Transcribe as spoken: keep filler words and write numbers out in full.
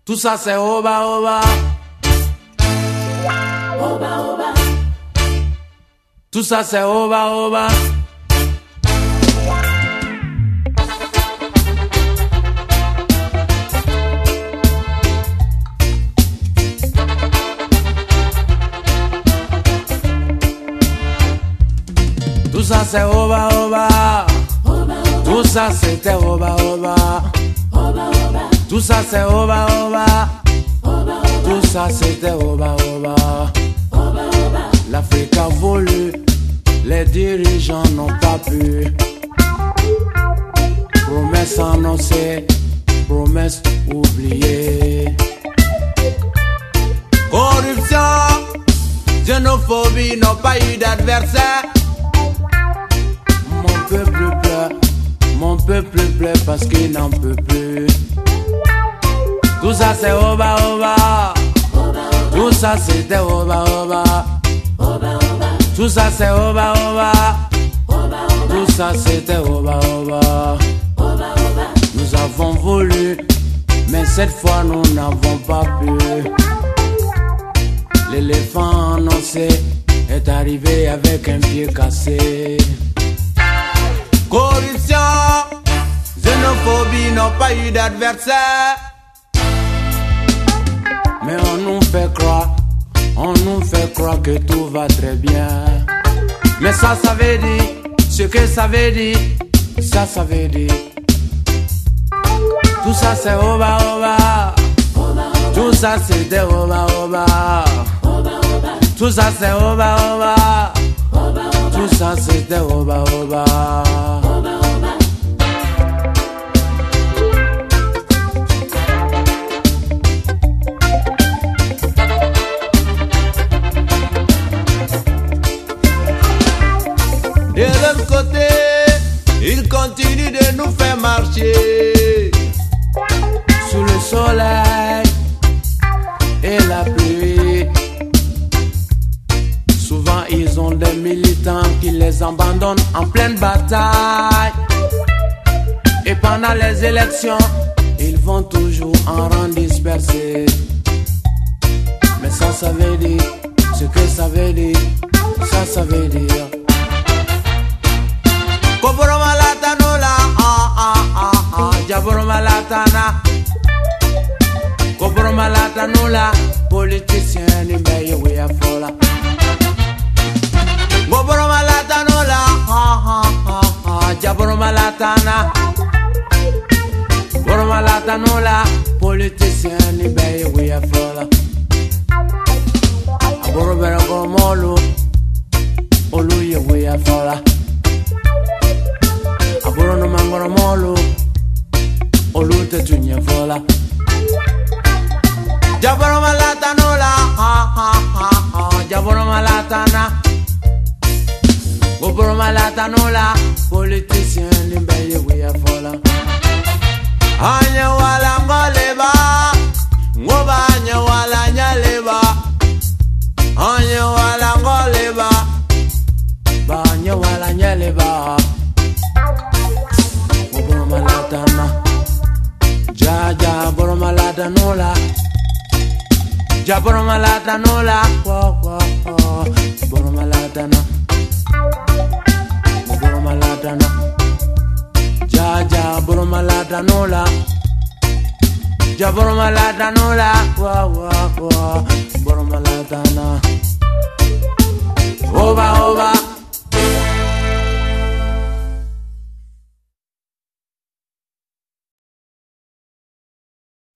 Tout ça c'est oba oba. Oba oba. Tout ça c'est oba oba. Tout ça c'est oba oba. Tout ça c'était oba oba. Tout ça c'est oba oba. Tout ça c'était oba oba. L'Afrique a voulu, les dirigeants n'ont pas pu. Promesses annoncées, promesses oubliées. Corruption, xénophobie n'ont pas eu d'adversaire. Mon peuple pleure, mon peuple pleure parce qu'il n'en peut plus. Tout ça c'est oba oba. Tout ça c'était oba oba. Tout ça c'est oba oba. Tout ça c'était oba oba. Nous avons voulu, mais cette fois nous n'avons pas pu. L'éléphant annoncé est arrivé avec un pied cassé. Corruption, xénophobie n'ont pas eu d'adversaire. Mais on nous fait croire, on nous fait croire que tout va très bien. Mais ça, ça veut dire, ce que ça veut dire, ça, ça veut dire. Tout ça c'est oba oba. Tout ça c'était oba oba. Tout ça c'est oba oba. Tout ça c'était oba oba. De l'autre côté, il continue de nous faire marcher sous le soleil et la pluie. Souvent ils ont des militants qui les abandonnent en pleine bataille. Et pendant les élections, ils vont toujours en rang dispersé. Mais ça, ça veut dire, ce que ça veut dire, ça, ça veut dire. Koboroma latanola, ah ah ah ah, jaboroma latana. Koboroma latanola, politicien ni meye we afola. Koboroma latanola, ah ah ah ah, jaboroma latana. Koboroma latanola, politicien ni meye we afola. Aborobera komolo, olu ye we afola. Aborono mangoro molo, olute tunye fola. Jaboro malata nola, ha ha ha ha. Jaboro malata na, goboro malata nola. Politicien limbeye we fola. Anye wala ngoleba, ngoba anye wala nyaleba. Anye wala ngoleba, ba anye wala nyaleba. Ja ja boro malata nola. Ja boro malata nola. Wa wa wa. Boro malata na. Boro malata na. Ja ja boro malata nola. Ja boro malata nola. Wa wa wa. Boro malata na.